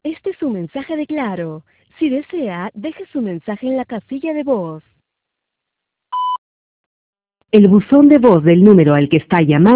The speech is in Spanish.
Este es un mensaje de Claro. Si desea, deje su mensaje en la casilla de voz. El buzón de voz del número al que está llamando